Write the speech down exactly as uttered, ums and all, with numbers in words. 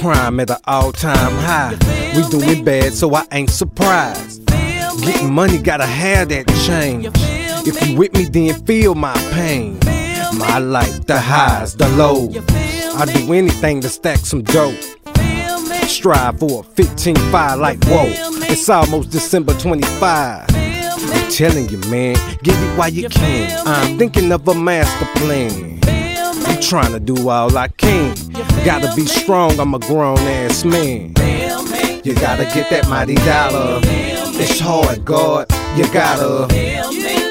crime at an all-time high. We doing bad, so I ain't surprised. Getting money, gotta have that change. If you with me, then feel my pain. My life, the highs, the lows. I do anything to stack some dough. Strive for a fifteen five like whoa. It's almost December twenty-fifth. I'm telling you, man, get it while you can. I'm thinking of a master plan. I'm trying to do all I can. Gotta be strong, I'm a grown ass man. You gotta get that mighty dollar. It's hard, God, you gotta